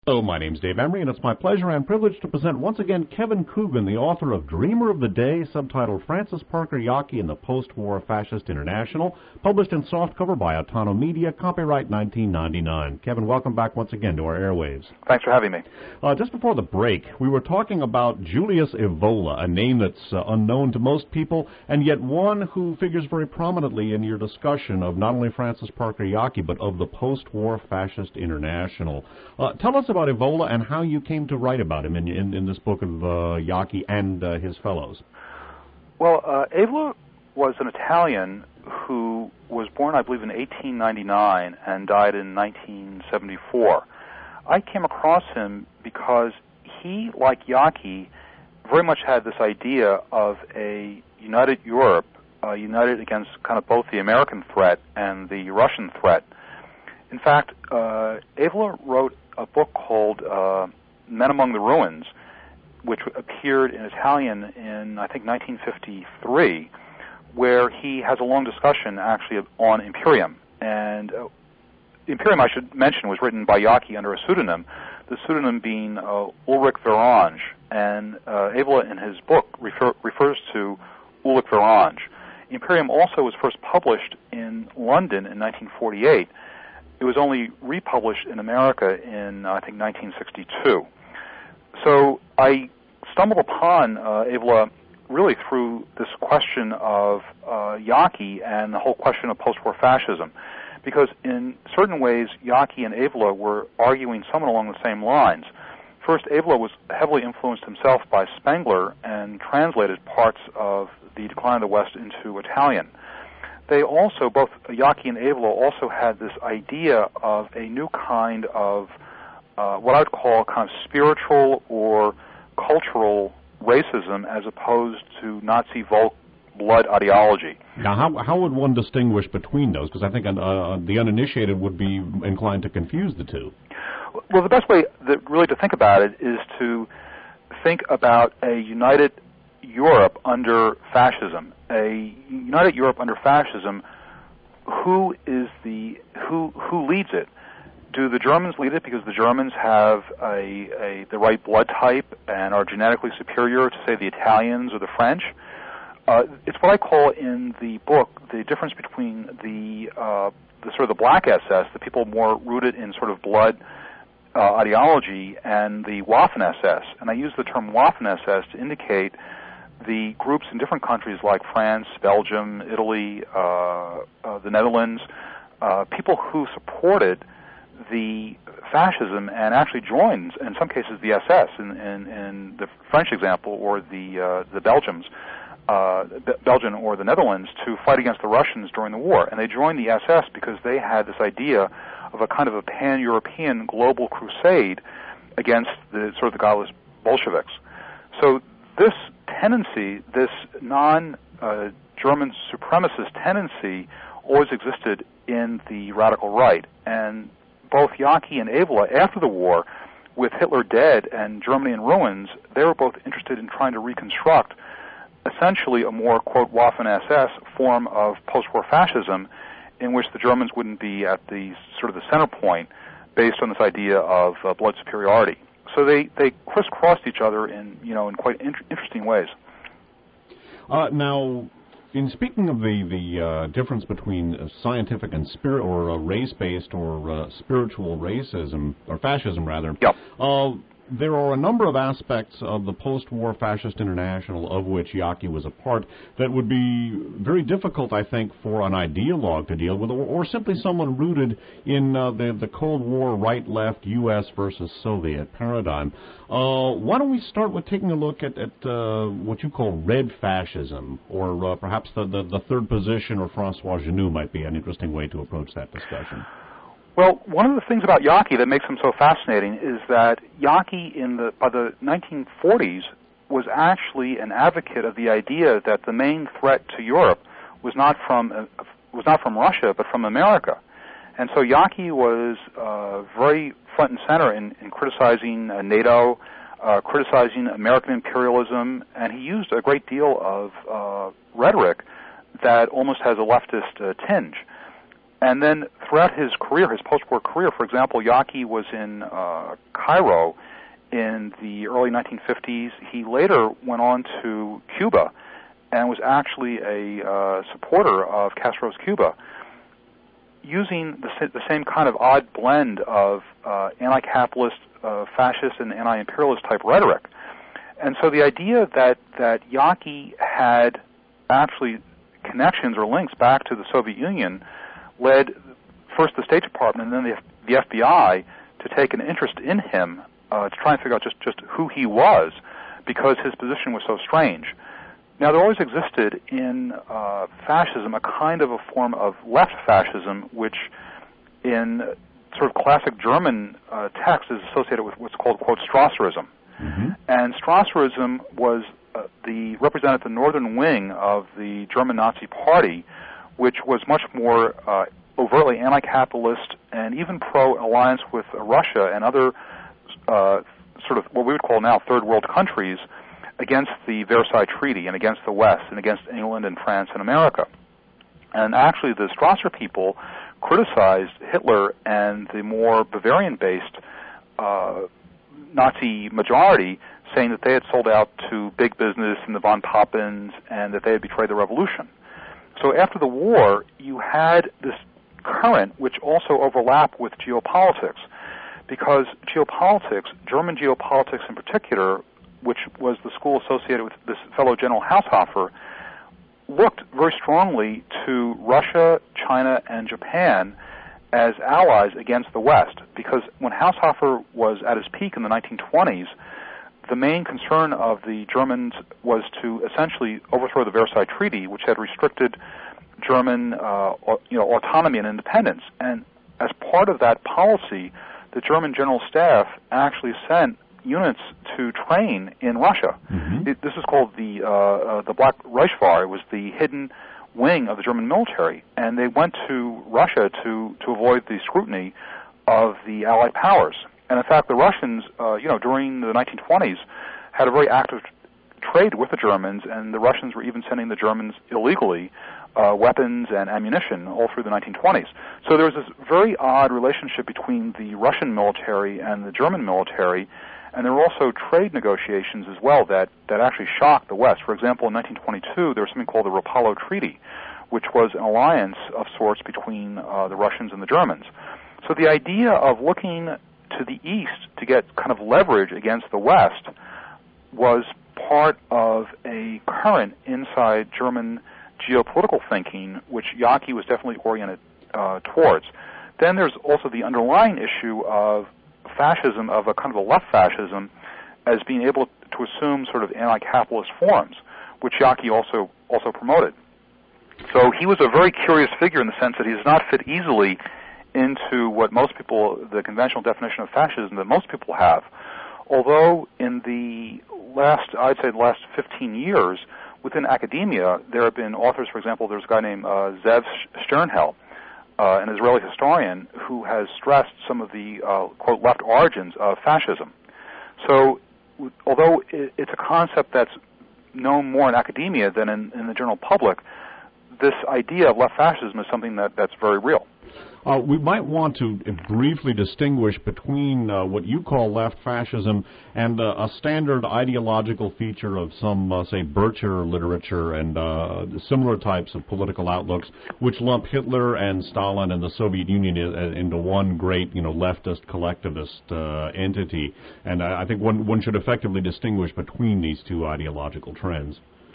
Hello, my name's Dave Emery, and it's my pleasure and privilege to present once again Kevin Coogan, the author of Dreamer of the Day, subtitled Francis Parker Yockey and the Post-War Fascist International, published in softcover by Autono Media, copyright 1999. Kevin, welcome back once again to our airwaves. Thanks for having me. Just before the break, we were talking about Julius Evola, a name that's unknown to most people, and yet one who figures very prominently in your discussion of not only Francis Parker Yockey, but of the Post-War Fascist International. Tell us about Evola and how you came to write about him in this book of Yockey and his fellows. Well, Evola was an Italian who was born, I believe, in 1899 and died in 1974. I came across him because he, like Yockey, very much had this idea of a united Europe, united against kind of both the American threat and the Russian threat. In fact, Evola wrote a book called Men Among the Ruins, which appeared in Italian in, I think, 1953, where he has a long discussion, actually, on Imperium. And Imperium, I should mention, was written by Yockey under a pseudonym, the pseudonym being Ulrich Verange. And Evola, in his book, refers to Ulrich Verange. Imperium also was first published in London in 1948. It was only republished in America in, I think, 1962. So I stumbled upon Evola really through this question of Yockey and the whole question of post-war fascism, because in certain ways, Yockey and Evola were arguing somewhat along the same lines. First, Evola was heavily influenced himself by Spengler and translated parts of The Decline of the West into Italian. They also, both Yockey and Evola, also had this idea of a new kind of what I would call kind of spiritual or cultural racism as opposed to Nazi blood ideology. Now, how would one distinguish between those? Because I think the uninitiated would be inclined to confuse the two. Well, the best way really to think about it is to think about a united Europe under fascism. A united Europe under fascism, who leads it? Do the Germans lead it because the Germans have the right blood type and are genetically superior to, say, the Italians or the French? It's what I call in the book the difference between the sort of the Black SS, the people more rooted in sort of blood ideology, and the Waffen SS. And I use the term Waffen SS to indicate the groups in different countries like France, Belgium, Italy, the Netherlands, people who supported the fascism and actually joined, in some cases, the SS in the French example, or the Belgian or the Netherlands, to fight against the Russians during the war. And they joined the SS because they had this idea of a kind of a pan-European global crusade against the sort of the godless Bolsheviks. So this tendency, this non-German supremacist tendency, always existed in the radical right. And both Yockey and Evola, after the war, with Hitler dead and Germany in ruins, they were both interested in trying to reconstruct essentially a more, quote, Waffen-SS form of post-war fascism in which the Germans wouldn't be at the sort of the center point based on this idea of blood superiority. So they crisscrossed each other in quite interesting ways. Now, in speaking of the difference between scientific and race-based or spiritual racism, or fascism rather, yep. There are a number of aspects of the post-war fascist international, of which Yockey was a part, that would be very difficult, I think, for an ideologue to deal with, or simply someone rooted in the Cold War right-left U.S. versus Soviet paradigm. Why don't we start with taking a look at what you call red fascism, or perhaps the third position, or Francois Genoux might be an interesting way to approach that discussion. Well, one of the things about Yockey that makes him so fascinating is that Yockey, by the 1940s, was actually an advocate of the idea that the main threat to Europe was not from Russia, but from America. And so Yockey was very front and center in criticizing NATO, criticizing American imperialism, and he used a great deal of rhetoric that almost has a leftist tinge. And then throughout his career, his post-war career, for example, Yaki was in Cairo in the early 1950s. He later went on to Cuba and was actually a supporter of Castro's Cuba, using the same kind of odd blend of anti-capitalist, fascist, and anti-imperialist type rhetoric. And so the idea that Yaki had actually connections or links back to the Soviet Union led first the State Department and then the FBI to take an interest in him to try and figure out just who he was, because his position was so strange. Now, there always existed in fascism a kind of a form of left fascism, which in sort of classic German text is associated with what's called, quote, Strasserism. Mm-hmm. And Strasserism represented the northern wing of the German Nazi Party, which was much more overtly anti-capitalist and even pro-alliance with Russia and other sort of what we would call now third world countries against the Versailles Treaty and against the West and against England and France and America. And actually the Strasser people criticized Hitler and the more Bavarian-based Nazi majority, saying that they had sold out to big business and the von Pappens and that they had betrayed the revolution. So after the war, you had this current which also overlapped with geopolitics, because geopolitics, German geopolitics in particular, which was the school associated with this fellow General Haushofer, looked very strongly to Russia, China, and Japan as allies against the West, because when Haushofer was at his peak in the 1920s, the main concern of the Germans was to essentially overthrow the Versailles Treaty, which had restricted German autonomy and independence. And as part of that policy, the German General Staff actually sent units to train in Russia. Mm-hmm. This is called the Black Reichswehr. It was the hidden wing of the German military, and they went to Russia to avoid the scrutiny of the Allied powers. And in fact, the Russians, during the 1920s, had a very active trade with the Germans, and the Russians were even sending the Germans illegally weapons and ammunition all through the 1920s. So there was this very odd relationship between the Russian military and the German military, and there were also trade negotiations as well that actually shocked the West. For example, in 1922, there was something called the Rapallo Treaty, which was an alliance of sorts between the Russians and the Germans. So the idea of looking to the East to get kind of leverage against the West was part of a current inside German geopolitical thinking, which Yaki was definitely oriented towards. Then there's also the underlying issue of fascism, of a kind of a left fascism, as being able to assume sort of anti-capitalist forms, which Yaki also promoted. So he was a very curious figure in the sense that he does not fit easily into what most people, the conventional definition of fascism that most people have. Although in the last 15 years, within academia, there have been authors, for example, there's a guy named Zev Sternhell, an Israeli historian, who has stressed some of the, quote, left origins of fascism. So although it's a concept that's known more in academia than in the general public, this idea of left fascism is something that's very real. We might want to briefly distinguish between what you call left fascism and a standard ideological feature of some, say, Bircher literature and similar types of political outlooks, which lump Hitler and Stalin and the Soviet Union into one great, leftist collectivist entity. And I think one should effectively distinguish between these two ideological trends.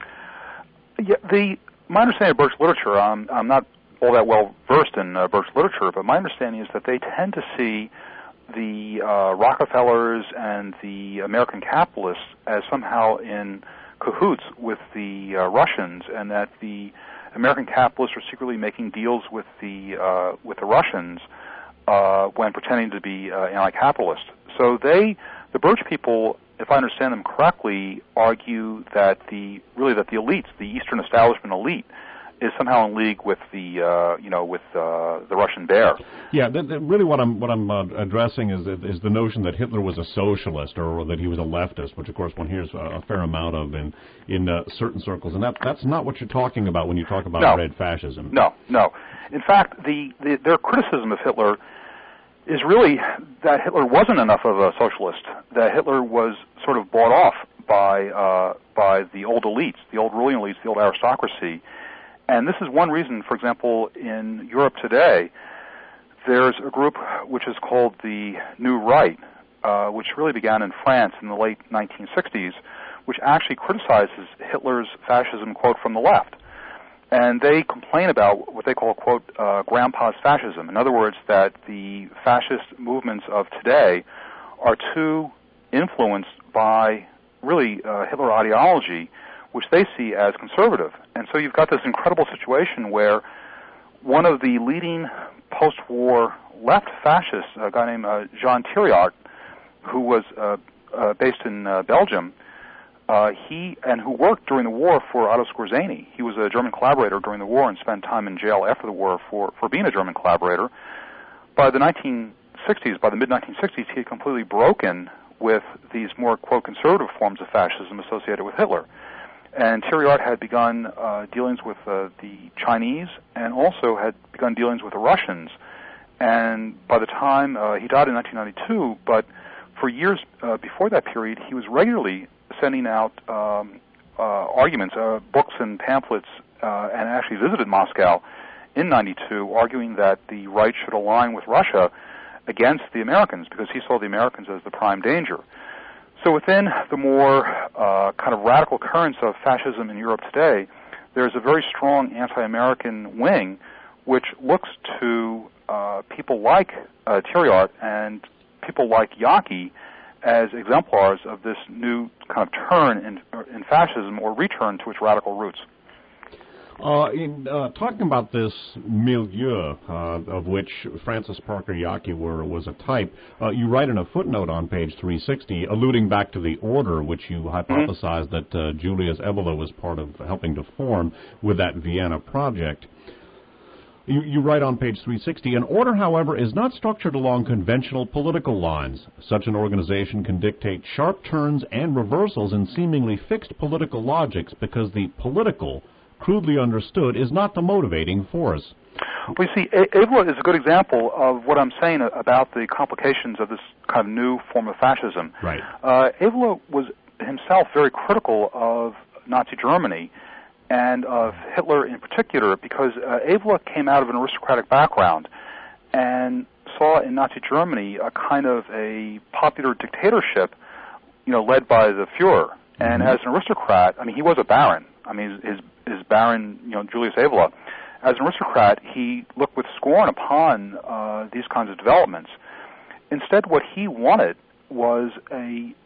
Yeah, my understanding of Birch literature, I'm not all that well versed in Birch literature, but my understanding is that they tend to see the Rockefellers and the American capitalists as somehow in cahoots with the Russians, and that the American capitalists are secretly making deals with the Russians when pretending to be anti-capitalist. So the Birch people, if I understand them correctly, argue that the elites, the Eastern establishment elite, is somehow in league with the Russian bear. Yeah, really what I'm addressing is the notion that Hitler was a socialist or that he was a leftist, which of course one hears a fair amount of in certain circles, and that's not what you're talking about when you talk about red fascism. No. In fact, their criticism of Hitler is really that Hitler wasn't enough of a socialist, that Hitler was sort of bought off by the old elites, the old ruling elites, the old aristocracy. And this is one reason, for example, in Europe today, there's a group which is called the New Right, which really began in France in the late 1960s, which actually criticizes Hitler's fascism, quote, from the left. And they complain about what they call, quote, grandpa's fascism. In other words, that the fascist movements of today are too influenced by really Hitler ideology, which they see as conservative. And so you've got this incredible situation where one of the leading post-war left fascists, a guy named Jean Thiriart, who was based in Belgium, who worked during the war for Otto Skorzeny. He was a German collaborator during the war and spent time in jail after the war for being a German collaborator. By the mid-1960s, he had completely broken with these more, quote, conservative forms of fascism associated with Hitler. And Thiriart had begun dealings with the Chinese and also had begun dealings with the Russians. And by the time he died in 1992, but for years before that period, he was regularly sending out arguments, books and pamphlets, and actually visited Moscow in 92, arguing that the right should align with Russia against the Americans because he saw the Americans as the prime danger. So within the more kind of radical currents of fascism in Europe today, there's a very strong anti-American wing which looks to people like Thiriart and people like Yaki as exemplars of this new kind of turn in fascism or return to its radical roots. In talking about this milieu, of which Francis Parker Yaki was a type, you write in a footnote on page 360, alluding back to the order which you hypothesized that Julius Evola was part of helping to form with that Vienna project. You write on page 360, an order, however, is not structured along conventional political lines. Such an organization can dictate sharp turns and reversals in seemingly fixed political logics because the political, crudely understood, is not the motivating force. Well, you see, Evola is a good example of what I'm saying about the complications of this kind of new form of fascism. Right. Evola was himself very critical of Nazi Germany and of Hitler in particular because Evola came out of an aristocratic background and saw in Nazi Germany a kind of a popular dictatorship, led by the Fuhrer. And as an aristocrat, he was a baron. His baron, Julius Evola. As an aristocrat, he looked with scorn upon these kinds of developments. Instead, what he wanted was a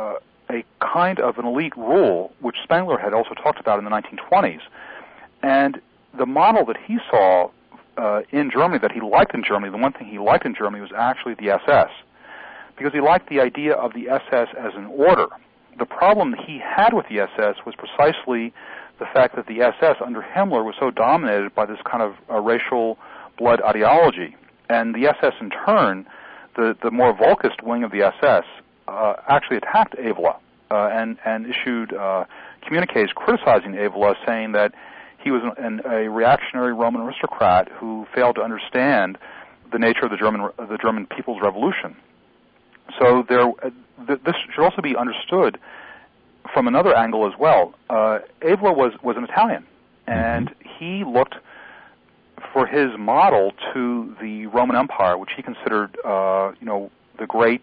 kind of an elite rule, which Spengler had also talked about in the 1920s. And the model that he saw in Germany, that he liked in Germany, the one thing he liked in Germany was actually the SS, because he liked the idea of the SS as an order. The problem that he had with the SS was precisely the fact that the SS under Himmler was so dominated by this kind of racial blood ideology. And the SS in turn, the more Volkist wing of the SS, actually attacked Evola and issued communiques criticizing Evola, saying that he was a reactionary Roman aristocrat who failed to understand the nature of the German people's revolution. So this should also be understood from another angle as well. Evola was an Italian, and he looked for his model to the Roman Empire, which he considered, the great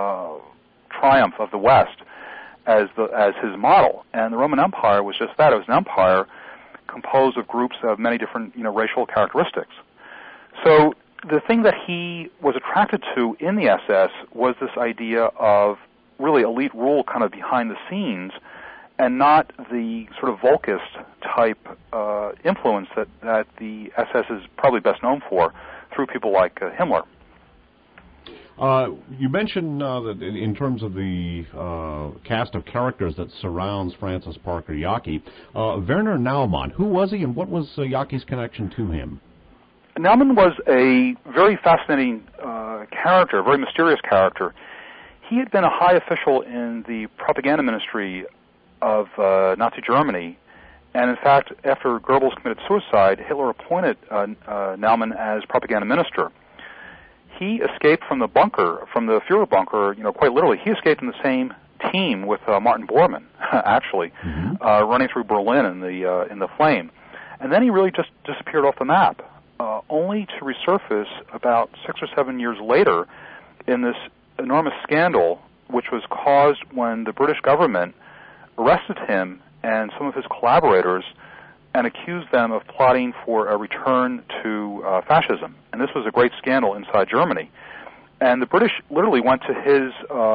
triumph of the West, as his model. And the Roman Empire was just that; it was an empire composed of groups of many different, racial characteristics. So the thing that he was attracted to in the SS was this idea of really elite rule kind of behind the scenes and not the sort of Volkist type influence that the SS is probably best known for through people like Himmler. You mentioned that in terms of the cast of characters that surrounds Francis Parker Yockey, Werner Naumann, who was he and what was Yockey's connection to him? Naumann was a very fascinating character, a very mysterious character. He had been a high official in the propaganda ministry of Nazi Germany, and in fact, after Goebbels committed suicide, Hitler appointed Naumann as propaganda minister. He escaped from the bunker, from the Führer bunker, quite literally. He escaped in the same team with Martin Bormann, actually, running through Berlin in the flame. And then he really just disappeared off the map, only to resurface about 6 or 7 years later in this enormous scandal, which was caused when the British government arrested him and some of his collaborators and accused them of plotting for a return to fascism. And this was a great scandal inside Germany. And the British literally went to his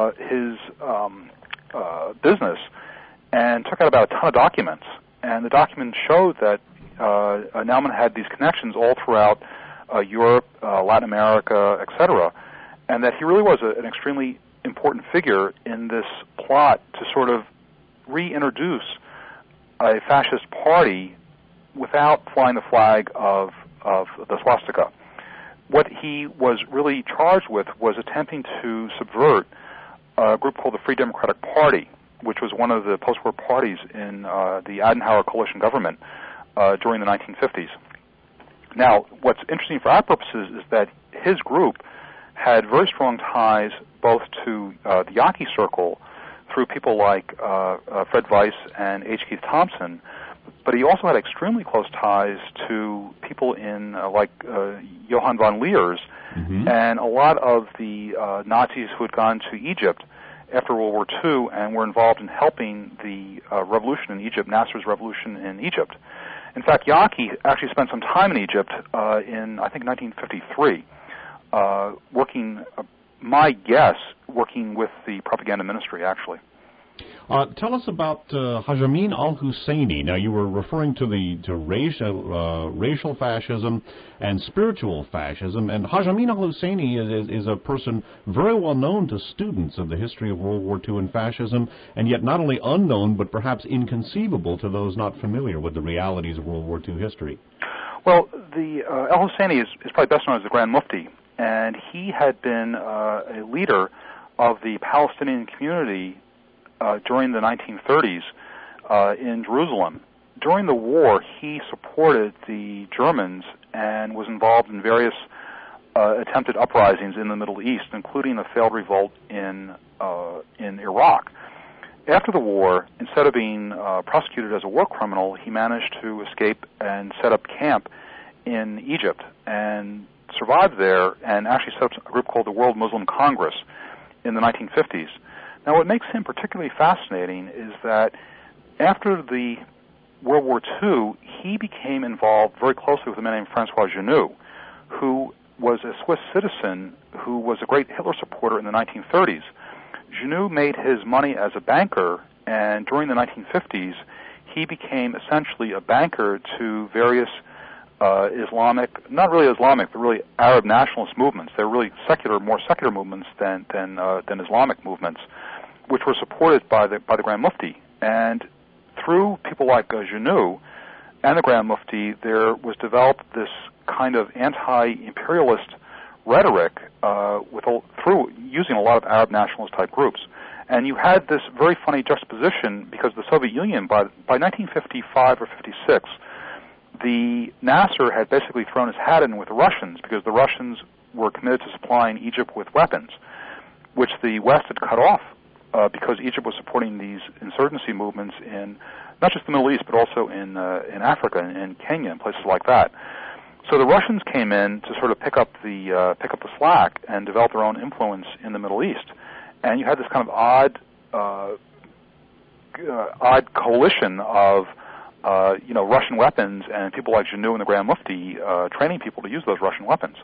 business and took out about a ton of documents. And the documents showed that Naumann had these connections all throughout Europe, Latin America, etc., and that he really was an extremely important figure in this plot to sort of reintroduce a fascist party without flying the flag of the swastika. What he was really charged with was attempting to subvert a group called the Free Democratic Party, which was one of the post-war parties in the Adenauer coalition government during the 1950s. Now, what's interesting for our purposes is that his group had very strong ties both to the Yockey circle through people like Fred Weiss and H. Keith Thompson, but he also had extremely close ties to people in like Johann von Leers and a lot of the Nazis who had gone to Egypt after World War II and were involved in helping the revolution in Egypt, Nasser's revolution in Egypt. In fact, Yockey actually spent some time in Egypt in, I think, 1953, working, my guess, working with the propaganda ministry, actually. Tell us about Hajjamin al-Husseini. Now, you were referring to racial fascism and spiritual fascism, and Hajjamin al-Husseini is a person very well known to students of the history of World War II and fascism, and yet not only unknown, but perhaps inconceivable to those not familiar with the realities of World War II history. Well, the al-Husseini is probably best known as the Grand Mufti, and he had been a leader of the Palestinian community during the 1930s in Jerusalem. During the war, he supported the Germans and was involved in various attempted uprisings in the Middle East, including a failed revolt in Iraq. After the war, instead of being prosecuted as a war criminal, he managed to escape and set up camp in Egypt and survived there and actually set up a group called the World Muslim Congress in the 1950s. Now, what makes him particularly fascinating is that after the World War II, he became involved very closely with a man named Francois Genoux, who was a Swiss citizen who was a great Hitler supporter in the 1930s. Genoux made his money as a banker, and during the 1950s, he became essentially a banker to various Islamic, not really Islamic, but really Arab nationalist movements. They're really secular, more secular movements than Islamic movements, which were supported by the Grand Mufti. And through people like Genoux and the Grand Mufti, there was developed this kind of anti-imperialist rhetoric through using a lot of Arab nationalist type groups. And you had this very funny juxtaposition because the Soviet Union, by 1955 or 56, the Nasser had basically thrown his hat in with the Russians because the Russians were committed to supplying Egypt with weapons, which the West had cut off because Egypt was supporting these insurgency movements in not just the Middle East but also in Africa and Kenya and places like that. So the Russians came in to sort of pick up the slack and develop their own influence in the Middle East, and you had this kind of odd coalition of Russian weapons and people like Genoux and the Grand Mufti training people to use those Russian weapons.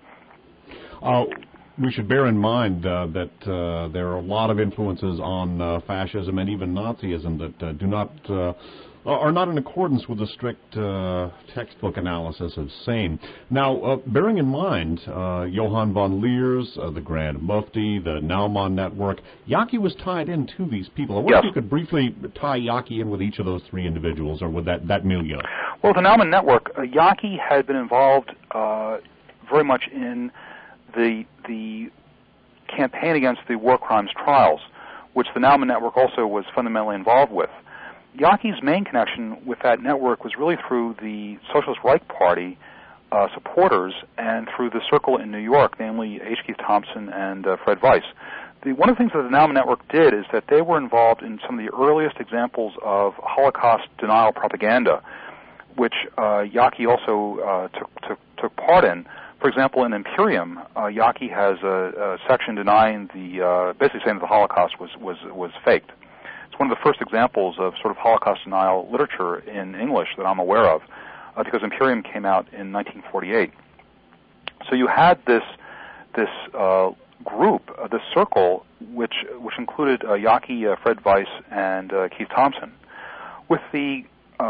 We should bear in mind that there are a lot of influences on fascism and even Nazism that do not are not in accordance with the strict textbook analysis of sane. Now, bearing in mind Johann von Leers, the Grand Mufti, the Naumann Network, Yockey was tied into these people. I wonder if you could briefly tie Yockey in with each of those three individuals, or with that milieu. Well, the Naumann Network, Yockey had been involved very much in the campaign against the war crimes trials, which the Naumann Network also was fundamentally involved with. Yockey's main connection with that network was really through the Socialist Reich Party supporters and through the circle in New York, namely H. Keith Thompson and Fred Weiss. One of the things that the Naumann Network did is that they were involved in some of the earliest examples of Holocaust denial propaganda, which Yockey also took part in. For example, in Imperium, Yockey has a section denying basically saying that the Holocaust was faked. It's one of the first examples of sort of Holocaust denial literature in English that I'm aware of, because Imperium came out in 1948. So you had this group, this circle, which included Yockey, Fred Weiss, and Keith Thompson, with the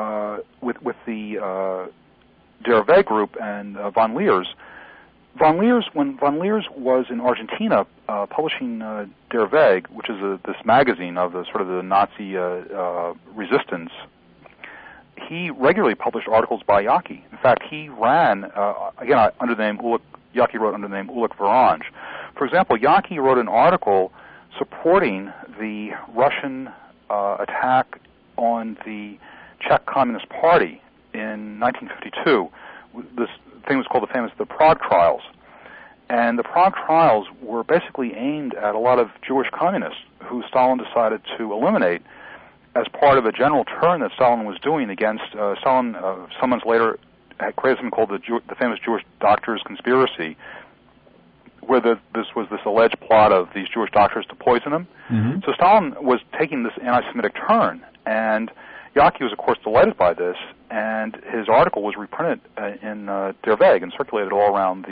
Der Weg group and von Leers. When von Leers was in Argentina publishing Der Weg, which is this magazine of the sort of the Nazi resistance, he regularly published articles by Yockey. In fact, he ran, again, under the name Yockey wrote under the name Ulrich Verange. For example, Yockey wrote an article supporting the Russian attack on the Czech Communist Party in 1952. This thing was called the Prague Trials. And the Prague Trials were basically aimed at a lot of Jewish communists who Stalin decided to eliminate as part of a general turn that Stalin was doing against Stalin. Some months later had created something called the famous Jewish Doctors Conspiracy, where this was this alleged plot of these Jewish doctors to poison him. Mm-hmm. So Stalin was taking this anti-Semitic turn, and Yockey was, of course, delighted by this, and his article was reprinted in Der Weg and circulated all around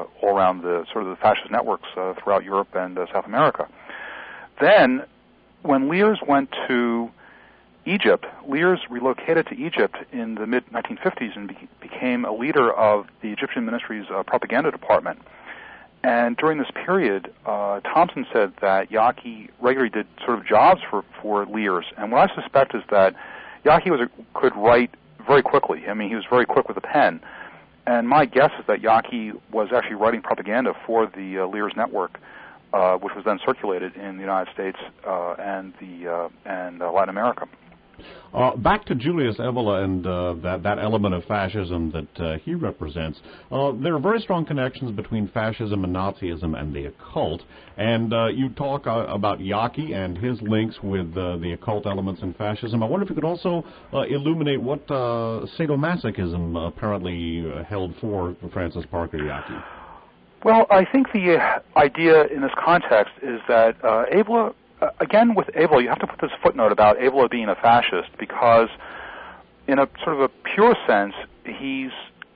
the sort of the fascist networks throughout Europe and South America. Then, when Leers went to Egypt, Leers relocated to Egypt in the mid-1950s and became a leader of the Egyptian ministry's propaganda department. And during this period, Thompson said that Yockey regularly did sort of jobs for Leers. And what I suspect is that Yockey could write very quickly. I mean, he was very quick with a pen. And my guess is that Yockey was actually writing propaganda for the Leers network, which was then circulated in the United States and Latin America. Back to Julius Evola and that element of fascism that he represents. There are very strong connections between fascism and Nazism and the occult. And you talk about Yockey and his links with the occult elements in fascism. I wonder if you could also illuminate what sadomasochism apparently held for Francis Parker Yockey. Well, I think the idea in this context is that Evola, again, with Evola, you have to put this footnote about Evola being a fascist, because in a sort of a pure sense, he's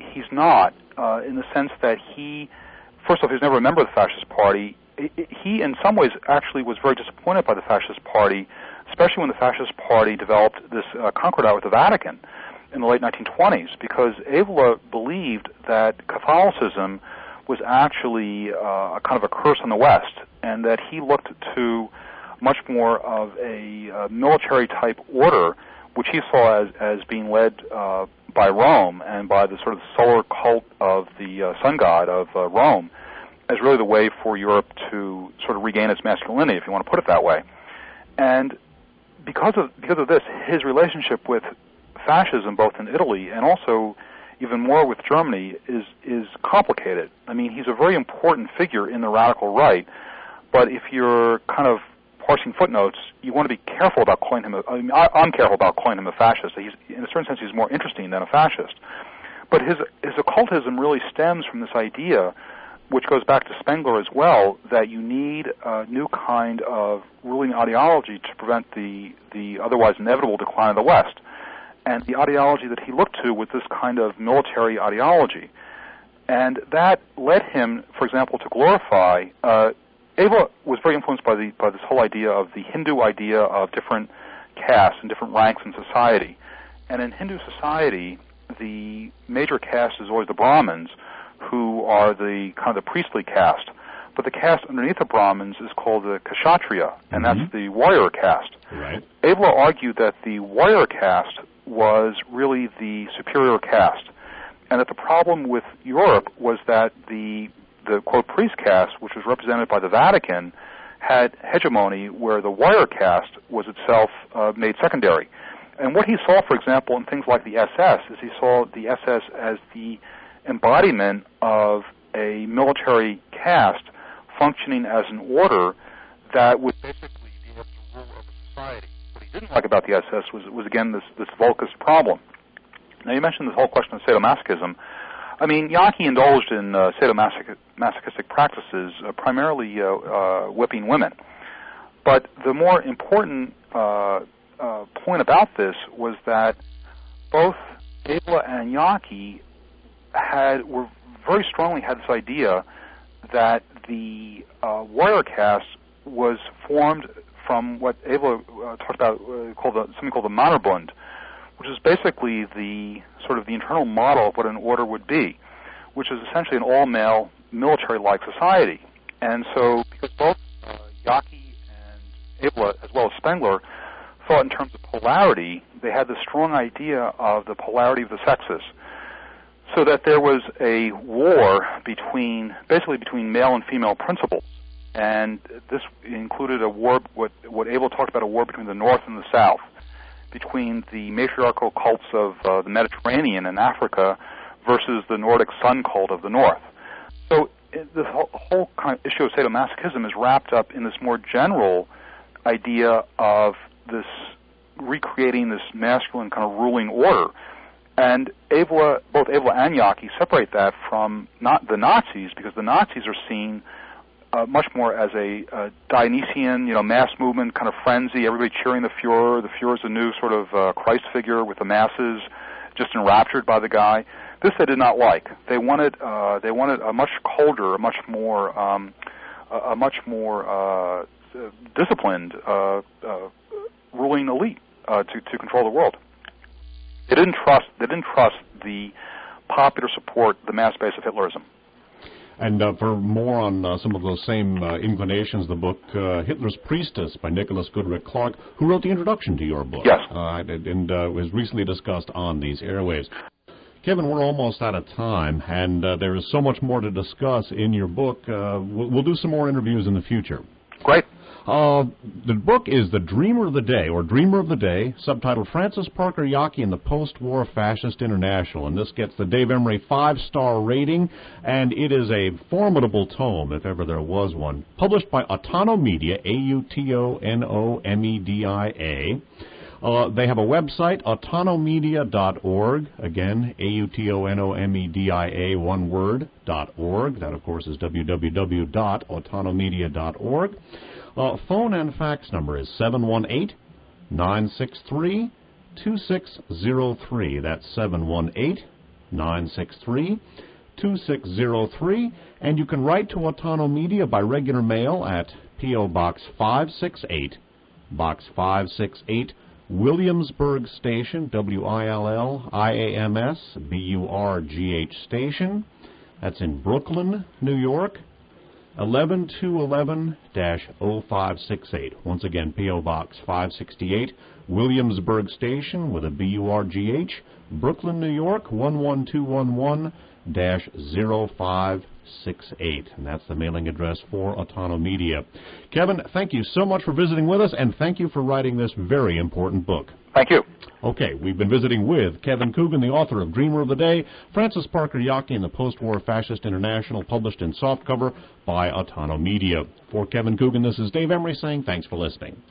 not, in the sense that first off, he was never a member of the Fascist Party. He, in some ways, actually was very disappointed by the Fascist Party, especially when the Fascist Party developed this concordat with the Vatican in the late 1920s, because Evola believed that Catholicism was actually a kind of a curse on the West, and that he looked to much more of a military-type order, which he saw as being led by Rome and by the sort of solar cult of the sun god of Rome, as really the way for Europe to sort of regain its masculinity, if you want to put it that way. And because of this, his relationship with fascism, both in Italy and also even more with Germany, is complicated. I mean, he's a very important figure in the radical right, but if you're kind of parsing footnotes, you want to be careful about calling him I'm careful about calling him a fascist. In a certain sense, he's more interesting than a fascist. But his occultism really stems from this idea, which goes back to Spengler as well, that you need a new kind of ruling ideology to prevent the otherwise inevitable decline of the West. And the ideology that he looked to was this kind of military ideology. And that led him, for example, to glorify Evola was very influenced by this whole idea of the Hindu idea of different castes and different ranks in society. And in Hindu society, the major caste is always the Brahmins, who are the kind of the priestly caste. But the caste underneath the Brahmins is called the Kshatriya, and that's the warrior caste. Right. Abela argued that the warrior caste was really the superior caste, and that the problem with Europe was that the quote priest caste, which was represented by the Vatican, had hegemony where the warrior caste was itself made secondary. And what he saw, for example, in things like the SS, is he saw the SS as the embodiment of a military caste functioning as an order that would basically be able to rule over society. What he didn't like about the SS was again, this Volkist problem. Now, you mentioned this whole question of sadomasochism. I mean, Yaki indulged in sadomasochistic practices, primarily whipping women. But the more important point about this was that both Abela and Yaki were very strongly had this idea that the warrior caste was formed from what Abela talked about, something called the Mannerbund, which is basically the sort of the internal model of what an order would be, which is essentially an all-male military-like society. And so, because both Yaki and Abela, as well as Spengler, thought in terms of polarity, they had this strong idea of the polarity of the sexes, so that there was a war basically between male and female principles. And this included a war, what Abel talked about, a war between the North and the South, between the matriarchal cults of the Mediterranean and Africa versus the Nordic sun cult of the North. So the whole kind of issue of sadomasochism is wrapped up in this more general idea of this recreating this masculine kind of ruling order. And both Abela and Yaki separate that from not the Nazis, because the Nazis are seen much more as a Dionysian, mass movement kind of frenzy, everybody cheering the Fuhrer. The Fuhrer's a new sort of Christ figure with the masses just enraptured by the guy. This they did not like. They wanted a much colder, a much more disciplined ruling elite to control the world. They didn't trust the popular support, the mass base of Hitlerism. And for more on some of those same inclinations, the book Hitler's Priestess by Nicholas Goodrick Clark, who wrote the introduction to your book. Yes. And was recently discussed on these airwaves. Kevin, we're almost out of time, and there is so much more to discuss in your book. We'll do some more interviews in the future. Great. The book is The Dreamer of the Day, or Dreamer of the Day, subtitled Francis Parker Yockey and the Post-War Fascist International. And this gets the Dave Emery 5-star rating, and it is a formidable tome, if ever there was one. Published by Autonomedia, AUTONOMEDIA. They have a website, autonomedia.org. Again, AUTONOMEDIA, one word, .org. That, of course, is www.autonomedia.org. Phone and fax number is 718-963-2603. That's 718-963-2603. And you can write to Autonomedia by regular mail at P.O. Box 568, Box 568, Williamsburg Station, WILLIAMSBURGH Station. That's in Brooklyn, New York, 11211-0568. Once again, P.O. Box 568, Williamsburg Station with a BURGH, Brooklyn, New York, 11211-0568. And that's the mailing address for Autonomedia. Kevin, thank you so much for visiting with us, and thank you for writing this very important book. Thank you. Okay, we've been visiting with Kevin Coogan, the author of Dreamer of the Day, Francis Parker Yockey and the Post-War Fascist International, published in softcover by Autonomedia. For Kevin Coogan, this is Dave Emery saying thanks for listening.